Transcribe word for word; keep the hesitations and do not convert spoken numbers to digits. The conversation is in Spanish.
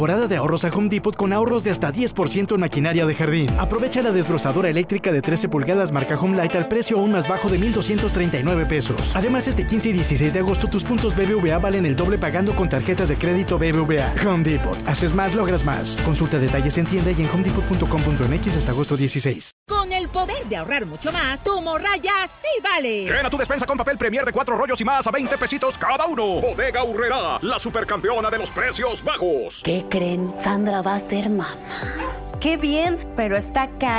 Temporada de ahorros a Home Depot con ahorros de hasta diez por ciento en maquinaria de jardín. Aprovecha la desbrozadora eléctrica de trece pulgadas marca Home Light al precio aún más bajo de mil doscientos treinta y nueve pesos. Además, este quince y dieciséis de agosto tus puntos B B V A valen el doble pagando con tarjetas de crédito B B V A. Home Depot. Haces más, logras más. Consulta detalles en tienda y en home depot punto com punto m x hasta agosto dieciséis. Con el poder de ahorrar mucho más, tu morraya sí vale. Llena tu despensa con papel Premier de cuatro rollos y más a veinte pesitos cada uno. Bodega Aurrerá, la supercampeona de los precios bajos. ¿Qué creen? Sandra va a ser mamá. ¡Qué bien! Pero está cara.